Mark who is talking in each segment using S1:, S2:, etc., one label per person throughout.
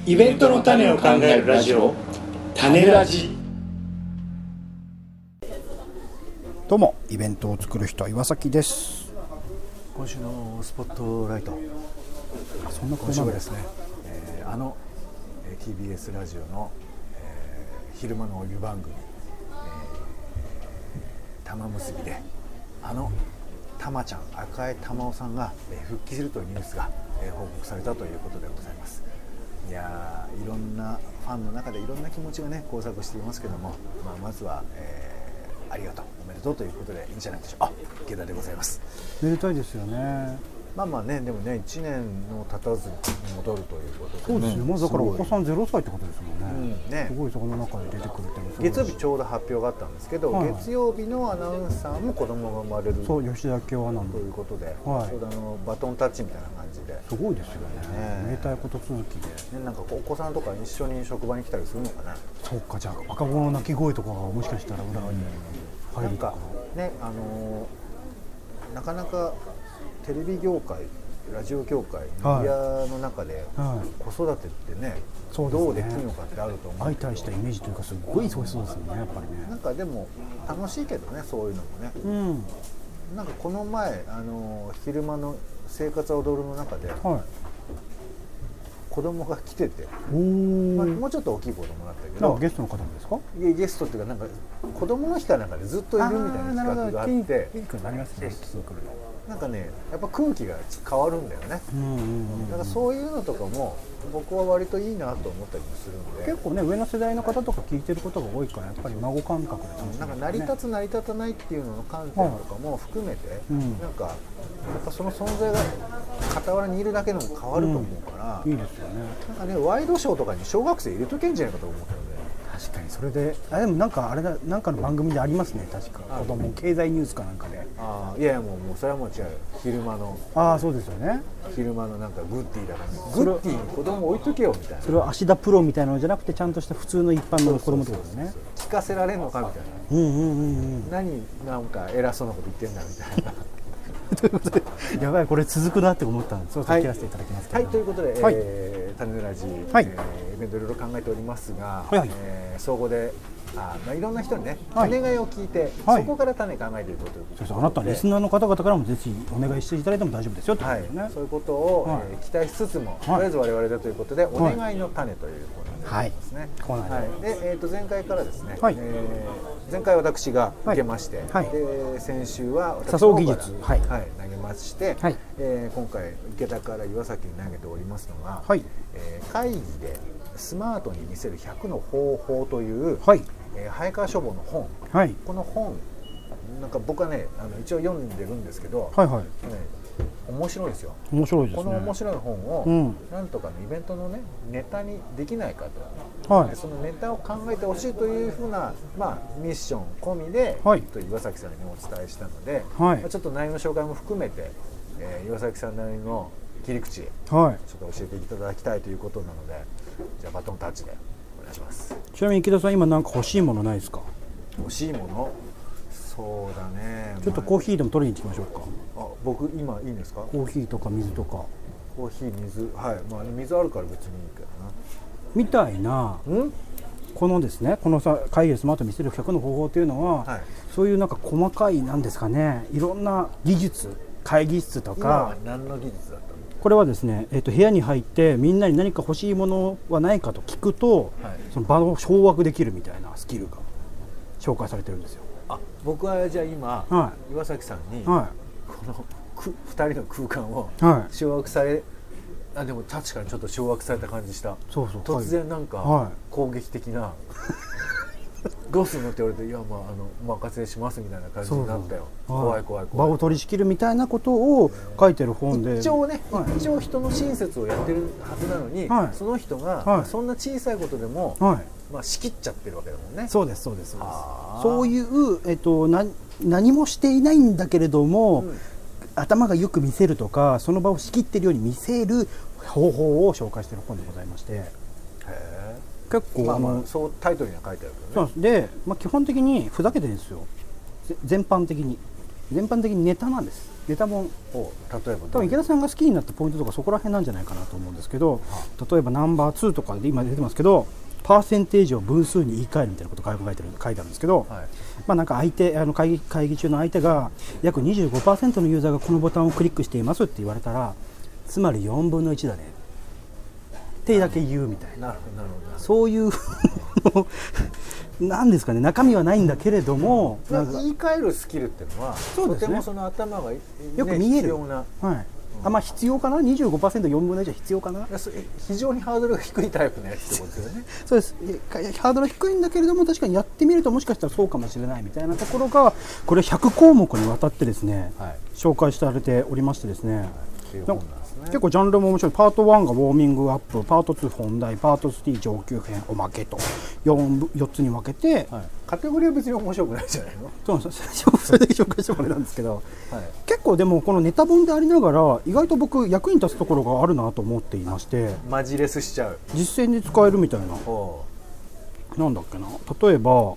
S1: イベントの種を考えるラジオ、種ラジ。
S2: どうも、イベントを作る人岩崎です。
S3: 今週のスポットライト、
S2: そんな
S3: 今週はですね、TBS ラジオの、昼間のお湯番組、玉結びで玉ちゃん、赤江玉緒さんが、復帰するというニュースが、報告されたということでございます。いやいろんなファンの中でいろんな気持ちがね交錯していますけども、まずは、ありがとう、おめでとうということでいいんじゃないでしょうか。池田でございます。
S2: めでたいですよね。
S3: まあね、でもね、1年も経たずに戻るということで、
S2: そうですよ、まずだからお子さん0歳ってことですもんね。すごいそこの中で出てくるっていうの。
S3: 月曜日ちょうど発表があったんですけど、月曜日のアナウンサーも子供が生まれる、
S2: そう吉田圭アナ
S3: ということで、ちょうどバトンタッチみたいな感じで、
S2: すごいですよね。めでたいこと続きで、
S3: なんかお子さんとか一緒に職場に来たりするのかな。
S2: そうか、じゃあ赤子の鳴き声とかがもしかしたら裏に入るか
S3: ね。なかなかテレビ業界、ラジオ業界、メディアの中で子育てってね、どうできるのかってあると思う。
S2: 相対したイメージというかすごい忙しそうですよね、やっぱりね。
S3: なんかでも楽しいけどね、そういうのもね。なんかこの前昼間の生活は踊るの中で、子供が来てて、もうちょっと大きい子供だったけど、
S2: ゲストの方もですか？
S3: ゲストっていうか、なんか子供の日かなんかでずっといるみたいな企画があって、
S2: ピンクになりますね。
S3: なんかね、やっぱ空気が変わるんだよね。だからそういうのとかも僕は割といいなと思ったりもするんで、
S2: 結構ね、上の世代の方とか聞いてることが多いから、やっぱり孫感覚で楽しみですね。
S3: なんか成り立つ成り立たないっていうのの観点とかも含めて、なんかやっぱその存在が傍らにいるだけでも変わると思うから、
S2: いいですよね。
S3: なんかね、ワイドショーとかに小学生入れとけんじゃないかと思ったので。
S2: 確かにそれで、でもなんかあれだ、なんかの番組でありますね、確か。子供経済ニュースかなんかで。
S3: いやもうそれはもう違う。昼間の。
S2: そうですよね。
S3: 昼間のなんかグッディーだから、グッディーに子供置いとけよみたいな。
S2: それは芦田プロみたいなのじゃなくて、ちゃんとした普通の一般の子供ってことですね。
S3: 聞かせられんのかみたいな。何なんか偉そうなこと言ってんだみたいな。
S2: ということで、やばい、これ続くなって思ったんで、そう聞かせていただきますけど。
S3: ということで、種ラジ、イベントいろいろ考えておりますが、総合でいろんな人にね、種替えを聞いて、そこから種考えていこうということで、
S2: あなたリスナーの方々からもぜひお願いしていただいても大丈夫ですよということですね。
S3: そういうことを期待しつつも、とりあえず我々でということで、お願いの種というコーナーですね。で、前回からですね、前回私が受けまして、先週は私の方から投げまして、今回池田から岩崎に投げておりますのが、会議でスマートに見せる100の方法という、早川書房の本、この本なんか僕はね、一応読んでるんですけど、面白いですよ。
S2: 面白いですね。
S3: この面白い本をなんとかのイベントのね、ネタにできないかと、そのネタを考えてほしいというふうな、ミッション込みで、岩崎さんにお伝えしたので、ちょっと内容の紹介も含めて、岩崎さんなりの切り口、ちょっと教えていただきたいということなので、じゃあバトンタッチでお願いします。
S2: ちなみに池田さん、今なんか欲しいものないですか？
S3: 欲しいもの、そうだね。
S2: ちょっとコーヒーでも取りに行きましょうか。
S3: 僕今いいんですか？
S2: コーヒーとか水とか。
S3: コーヒー、水、水あるから別にいいけどな。
S2: みたいな。このですね、この会議でスマート見せる100の方法というのは、そういうなんか細かいなんですかね、いろんな技術、会議室とか。
S3: 今は何の技術だったの？
S2: これはですね、部屋に入ってみんなに何か欲しいものはないかと聞くと、その場を掌握できるみたいなスキルが紹介されてるんですよ。
S3: 僕はじゃあ今、岩崎さんに、この2人の空間を掌握され、でも確かにちょっと掌握された感じした。突然なんか攻撃的などうするのって言われて、いやお任せしますみたいな感じになったよ。怖い怖い怖い。
S2: 場を取り仕切るみたいなことを書いてる本で、
S3: 一応人の親切をやってるはずなのに、その人がそんな小さいことでも仕切っちゃってるわけだもんね。
S2: そうです。そういう何もしていないんだけれども、頭がよく見せるとか、その場を仕切ってるように見せる方法を紹介している本でございまして、結構
S3: そうタイトルには書いてあるけどね。
S2: で、基本的にふざけてるんですよ。全般的にネタなんです。 ネタ本
S3: を例えば
S2: 多分池田さんが好きになったポイントとかそこら辺なんじゃないかなと思うんですけど、例えばナンバー2とかで今出てますけど、パーセンテージを分数に言い換えるみたいなことが書いてあるんですけど、まあなんか相手会議中の相手が約 25% のユーザーがこのボタンをクリックしていますって言われたら、つまり4分の1だねってだけ言うみたいな、そういうなんですかね、中身はないんだけれども、
S3: 言い換えるスキルっていうのは、とてもその頭が、よ
S2: く見える、まあ必要かな、 25%4 分の1は必要かな。
S3: 非常にハードルが低いタイプのやつってことですよね。
S2: そうです、ハードル低いんだけれども、確かにやってみるともしかしたらそうかもしれないみたいなところが、これ100項目にわたってですね、紹介されておりましてですね、結構ジャンルも面白い。パート1がウォーミングアップ、パート2本題、パート3上級編、おまけと 4つに分けて、
S3: カテゴリーは別に面白くないじゃないの。
S2: そうなんですよ、それだけ紹介してもらうんですけど、結構でもこのネタ本でありながら意外と僕役に立つところがあるなと思っていまして、
S3: マジレスしちゃう、
S2: 実践で使えるみたいな、なんだっけな、例えば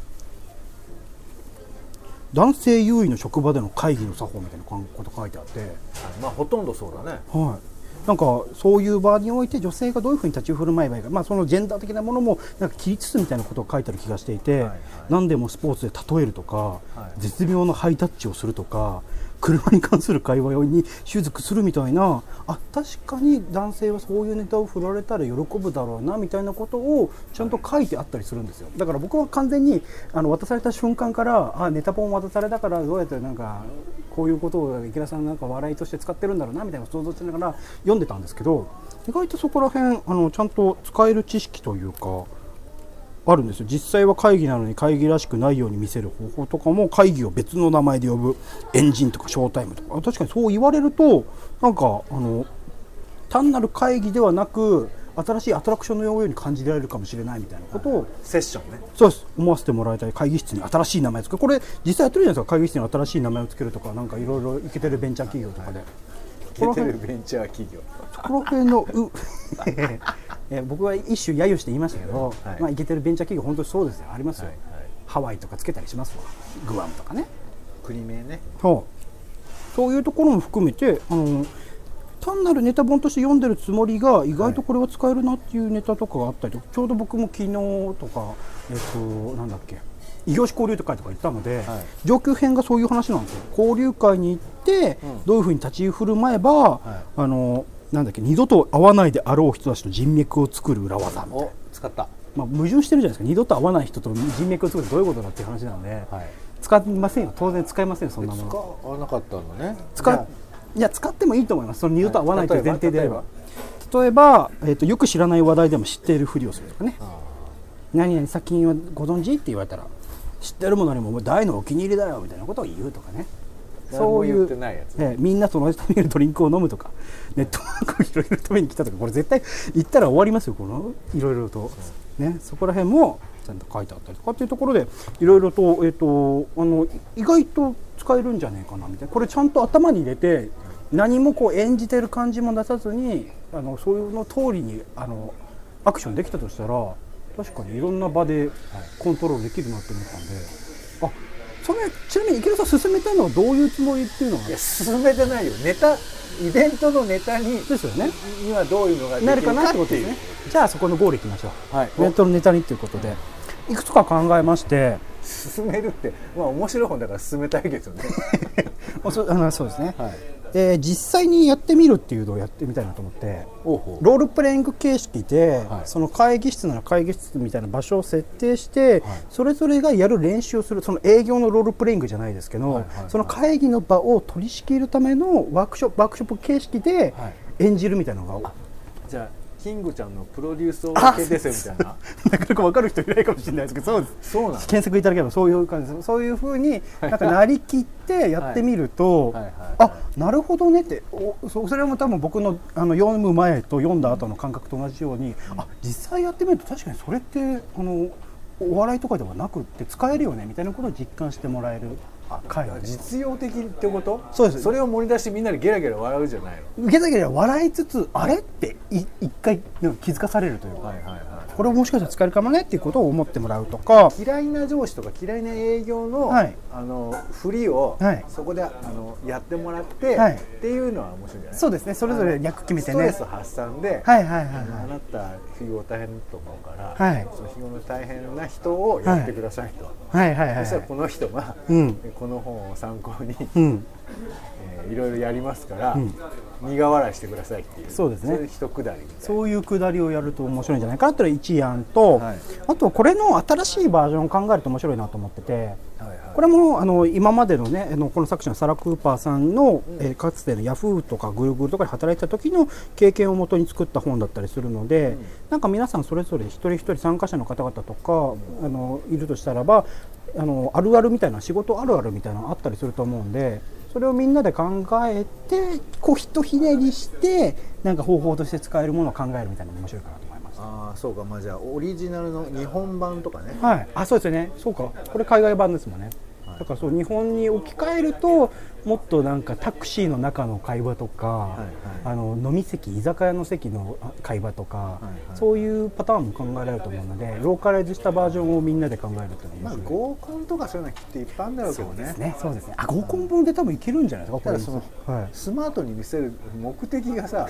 S2: 男性優位の職場での会議の作法みたいなこと書いてあって、
S3: まあほとんどそうだね。
S2: なんかそういう場において女性がどういうふうに立ち振る舞えばいいか、まあそのジェンダー的なものもなんか切りつつみたいなことが書いてある気がしていて、何でもスポーツで例えるとか、絶妙なハイタッチをするとか、車に関する会話に習得するみたいな、確かに男性はそういうネタを振られたら喜ぶだろうなみたいなことをちゃんと書いてあったりするんですよ。だから僕は完全に渡された瞬間から、ネタ本渡されたからどうやってなんかこういうことを池田さんなんか笑いとして使ってるんだろうなみたいな想像しながら読んでたんですけど、意外とそこら辺ちゃんと使える知識というかあるんですよ。実際は会議なのに会議らしくないように見せる方法とかも、会議を別の名前で呼ぶエンジンとかショータイムとか、確かにそう言われるとなんか単なる会議ではなく新しいアトラクションのように感じられるかもしれないみたいなことを、
S3: セッションね、
S2: そうです、思わせてもらいたい。会議室に新しい名前をつける、これ実際やってるじゃないですか。会議室に新しい名前をつけるとか、なんかいろいろイケてるベンチャー企業とかで、
S3: イケてるベンチャー企業、
S2: そこら辺の僕は一種揶揄して言いましたけど、まあイケてるベンチャー企業本当にそうですよ、ありますよ。ハワイとかつけたりしますわ、グアムとかね、
S3: 国名ね。
S2: そういうところも含めて単なるネタ本として読んでるつもりが意外とこれは使えるなっていうネタとかがあったりとか、ちょうど僕も昨日とかなんだっけ、異業種交流会とか行ったので、上級編がそういう話なんですよ。交流会に行ってどういうふうに立ち振る舞えば、なんだっけ、二度と会わないであろう人たちと人脈を作る裏技みたいな。
S3: 使った、
S2: まあ、矛盾してるじゃないですか。二度と会わない人と人脈を作るってどういうことだっていう話なので、使いませんよ、当然使いませんよ、そんなもの。
S3: 使わなかったのね。
S2: いや、使ってもいいと思います。その二度と会わないという前提であれば。例えば、よく知らない話題でも知っているふりをするとかね。何々作品はご存知って言われたら、知ってるものにも大のお気に入りだよみたいなことを言うとかね。そういう、みんなと同じためにドリンクを飲むとか、ネットワークを広げるために来たとか、これ絶対言ったら終わりますよ、このいろいろと、ね、そこら辺もちゃんと書いてあったりとかっていうところで、いろいろと、意外と使えるんじゃないかなみたいな。これちゃんと頭に入れて、何もこう演じてる感じも出さずに、そういうの通りにアクションできたとしたら、確かにいろんな場でコントロールできるなって思ったんで、それちなみに池田さん進めたのはどういうつもりっていうのは？
S3: いや、進めてないよ。ネタ、イベントのネタに
S2: ですよね。
S3: にはどういうのができ
S2: な
S3: るか
S2: るかなってことですね。じゃあそこのゴールいきましょう。イベントのネタにということで、いくつか考えまして。
S3: 進めるって、まあ面白い本だから進めたいですよね。
S2: そうですね。実際にやってみるっていうのをやってみたいなと思って、ロールプレイング形式で、その会議室なら会議室みたいな場所を設定して、それぞれがやる練習をする、その営業のロールプレイングじゃないですけど、その会議の場を取り仕切るためのワークショップ形式で演じるみたいなのが、
S3: じゃあキングちゃんのプロデュース OK ですよみたいな。
S2: なかなか分かる人いないかもしれないですけど、そうです。検索いただければそういう感じです。そういうふうになんかなりきってやってみると、なるほどねって、それも多分僕の読む前と読んだ後の感覚と同じように、実際やってみると確かにそれってお笑いとかではなくって使えるよねみたいなことを実感してもらえる
S3: 実用的ってこと？
S2: そうです。
S3: それを盛り出してみんなでゲラゲラ笑うじゃないの？
S2: ゲラゲラ笑いつつ、あれって一回気づかされるというか、これもしかしたら使えるかもねっていうことを思ってもらうとか、
S3: 嫌いな上司とか嫌いな営業の、振りを、そこでやってもらって、っていうのは面白いんじゃない？
S2: そうですね。それぞれ役決めてね。
S3: ストレス発散で、あなた日頃大変だと思うから、その日頃大変な人をやってくださいと。そしたらこの人が、この本を参考に、いろいろやりますから、苦笑いしてくださいっていう、そうですね、そういう一くだりみたいな、
S2: そういうくだりをやると面白いんじゃないかなっていうのが一案と、あとこれの新しいバージョンを考えると面白いなと思ってて、これも今までのねこの作者のサラ・クーパーさんの、かつてのヤフーとかグーグルとかで働いてた時の経験をもとに作った本だったりするので、なんか皆さんそれぞれ一人一人参加者の方々とかいるとしたらば、あるあるみたいな、仕事あるあるみたいなのあったりすると思うんで、それをみんなで考えてこうひとひねりしてなんか方法として使えるものを考えるみたいなのが面白いかなと思います。
S3: ああ、そうか。まあじゃあオリジナルの日本版とかね。
S2: はい。あ、そうですよね。そうか。これ海外版ですもんね。だからそう日本に置き換えるともっとなんかタクシーの中の会話とか、飲み席、居酒屋の席の会話とか、そういうパターンも考えられると思うので、ローカライズしたバージョンをみんなで考えるというのは面白い。
S3: 合コンとかそういうのはきっといっぱいあるんだろうけどね。
S2: そうですね。合コン本で多分いけるんじゃないですか。これ
S3: そのスマートに見せる目的がさ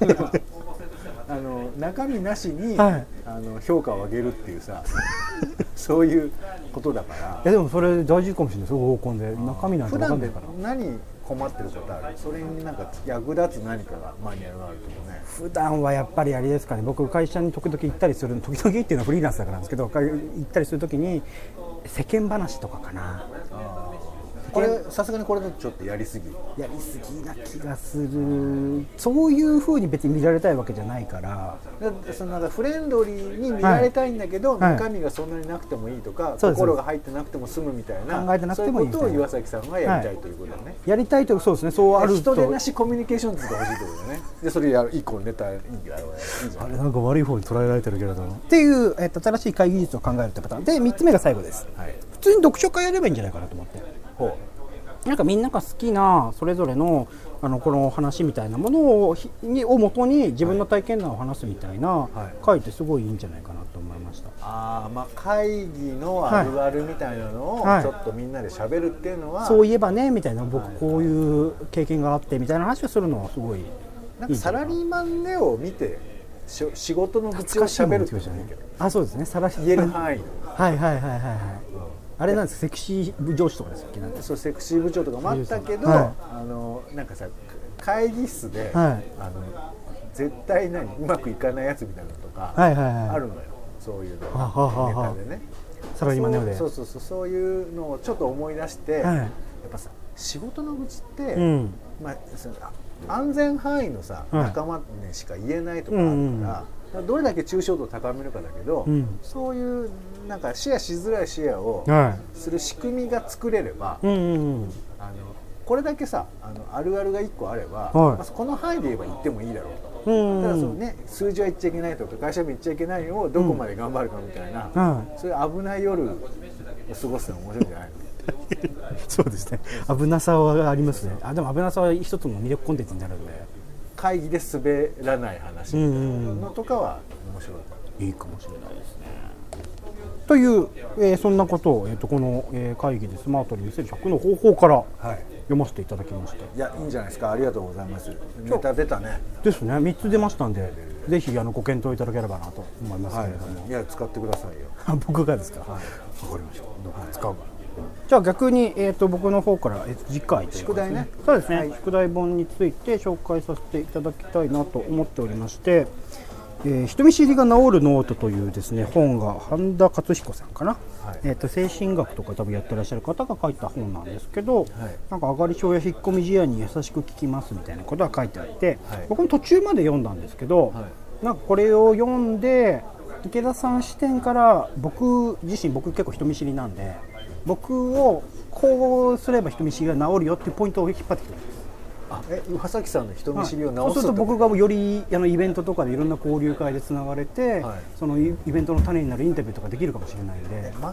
S3: 中身なしに、評価を上げるっていうさそういうことだから。
S2: いやでもそれ大事かもしれないですよ。合コンで中身なんて分かんないから。
S3: 普段で何困ってることある？それになんか役立つ何かがマニュアルがあると思うね。
S2: 普段はやっぱりあれですかね。僕会社に時々行ったりする、時々っていうのはフリーランスだからなんですけど、行ったりするときに世間話とかかな。
S3: これさすがにこれだとちょっとやりすぎ
S2: な気がする。そういう風に別に見られたいわけじゃないから、
S3: そのなんかフレンドリーに見られたいんだけど、中身がそんなになくてもいいとか、心が入ってなくても済むみたいな、
S2: 考えてなくてもいい
S3: そういうことを岩崎さんがやりたいということだね。
S2: やりたいと、そうですね。そうあると
S3: 人でなしコミュニケーション図が欲しいってことだね。でそれやる1個ネタいいんだよ。
S2: あれなんか悪い方に捉えられてるけれどもっていう、新しい会議術を考えるってパターンで、3つ目が最後です。普通に読書会やればいいんじゃないかなと思って。なんかみんなが好きなそれぞれのこの話みたいなものを元に自分の体験談を話すみたいな会ってすごいいいんじゃないかなと思いました。
S3: 会議のあるあるみたいなのをちょっとみんなで喋るっていうのは、
S2: そういえばねみたいな、僕こういう経験があってみたいな話をするのはすごいいい。
S3: なんかサラリーマンネを見て仕事の愚痴を喋るってじゃないけど、
S2: そうですね。
S3: 言える範囲。
S2: あれなんです。セクシー部上司とかですっけ？
S3: そう、セクシー部長とかもあったけど、なんかさ会議室で、絶対うまくいかないやつみたいなのとかあるのよ。そういうのネタでね。
S2: サラリーマンネオで。
S3: そういうのをちょっと思い出して、やっぱさ仕事の愚痴って、安全範囲のさ仲間にしか言えないとかあるから。どれだけ抽象度を高めるかだけど、そういうなんかシェアしづらいシェアをする仕組みが作れれば、これだけさあるあるが1個あれば、この範囲で言えば言ってもいいだろうと。ただそのね、数字は言っちゃいけないとか会社も言っちゃいけないをどこまで頑張るかみたいな、そういう危ない夜を過ごすの面白いんじゃないの？
S2: そうですね。危なさはありますね。でも危なさは一つの魅力コンテンツになるので。
S3: 会議で滑らない話みたいなのとかは面白い。
S2: いいかもしれないですね。という、そんなことを、この、会議でスマートに見せる100の方法から読ませていただきました。
S3: いや、いいんじゃないですか。ありがとうございます。ネタ出たね。
S2: ですね。3つ出ましたんで、ぜひご検討いただければなと思いますけれども。
S3: いや、使ってくださいよ。
S2: 僕がですか。わかりました。どこか使うかな。じゃあ逆に、僕の方から、次回
S3: 宿題ね。
S2: そうですね、宿題本について紹介させていただきたいなと思っておりまして、人見知りが治るノートというですね本が半田勝彦さんかな、精神学とか多分やってらっしゃる方が書いた本なんですけど、なんか上がり症や引っ込み思案に優しく聞きますみたいなことが書いてあって、僕も途中まで読んだんですけど、なんかこれを読んで池田さん視点から僕結構人見知りなんで、僕をこうすれば人見知りが治るよっていうポイントを引っ張ってきてます。
S3: 羽崎さんの人見知りを治す、
S2: そうすると僕がよりイベントとかでいろんな交流会でつながれて、そのイベントの種になるインタビューとかできるかもしれないんで。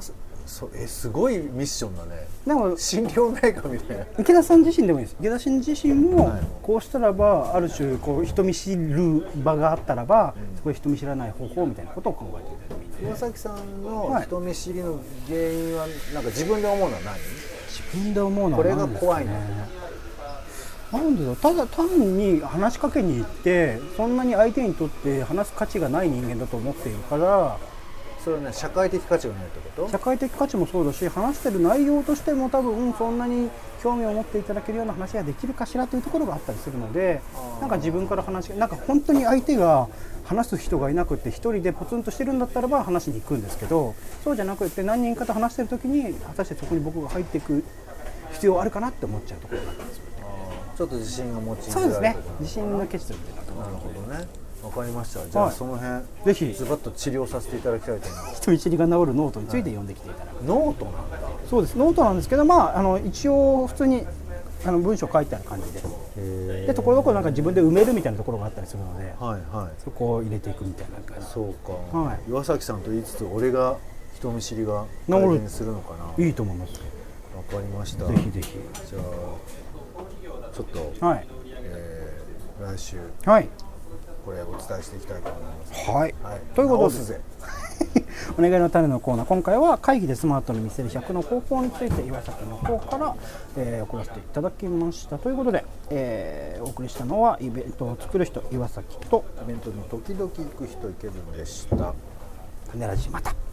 S3: すごいミッションだね。
S2: でも
S3: 心療内科みたいな。
S2: 池田さん自身でもいいです。池田さん自身もこうしたらばある種こう人見知る場があったらば、そこで人見知らない方法みたいなことを考えていただいてもいい。
S3: 岩崎さんの人見知りの原因はなんか自分で思うのは何？
S2: 自分で思うのは何ですかね。
S3: これが怖いの。
S2: なんでだろう。ただ単に話しかけに行ってそんなに相手にとって話す価値がない人間だと思っているから。
S3: それはね、社会的価値がないってこと？社
S2: 会的価値もそうだし、話してる内容としても多分そんなに興味を持っていただけるような話ができるかしらというところがあったりするので、なんか自分からなんか本当に相手が話す人がいなくって一人でポツンとしてるんだったらば話しに行くんですけど、そうじゃなくって何人かと話してる時に果たしてそこに僕が入っていく必要あるかなって思っちゃうところがあったんですよ。
S3: ちょっと自信が持ちづらい。
S2: そうですね。自信の欠如みたいなところ。
S3: なるほどね。わかりました。じゃあその辺ぜひズバッと治療させていただきたいと思います。
S2: 人見知りが治るノートについて読んできていただく。
S3: ノートなんだ。
S2: そうです。ノートなんですけど、一応普通に文章書いてある感じで、ところどころなんか自分で埋めるみたいなところがあったりするので、そこを入れていくみたいな感じ。
S3: そうか。岩崎さんと言いつつ俺が人見知りが改善するのかな。
S2: いいと思います。
S3: わかりました。
S2: ぜひぜひ。
S3: じゃあちょっと来週これお伝えしていきたいと思います。
S2: はい。ということで、お願いの種のコーナー、今回は会議でスマートに見せる100の方法について岩崎の方から、送らせていただきましたということで、お送りしたのはイベントを作る人岩崎と
S3: イベントに時々行く人池分でした。
S2: 種ラジまた。